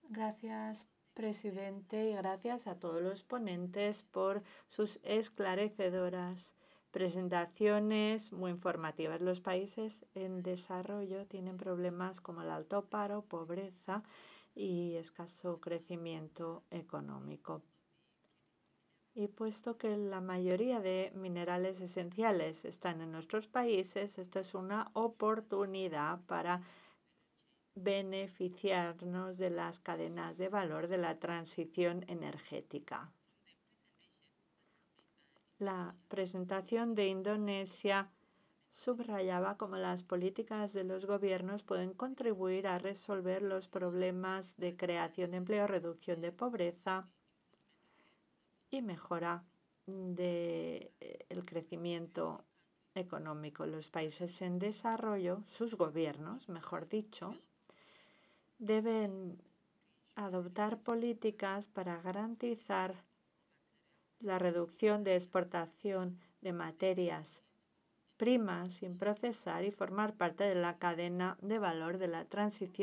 Gracias, presidente, y gracias a todos los ponentes por sus esclarecedoras presentaciones muy informativas. Los países en desarrollo tienen problemas como el alto paro, pobreza y escaso crecimiento económico. Y puesto que la mayoría de minerales esenciales están en nuestros países, esto es una oportunidad para beneficiarnos de las cadenas de valor de la transición energética. La presentación de Indonesia subrayaba cómo las políticas de los gobiernos pueden contribuir a resolver los problemas de creación de empleo, reducción de pobreza y mejora del crecimiento económico. Los países en desarrollo, sus gobiernos, mejor dicho, deben adoptar políticas para garantizar la reducción de exportación de materias primas sin procesar y formar parte de la cadena de valor de la transición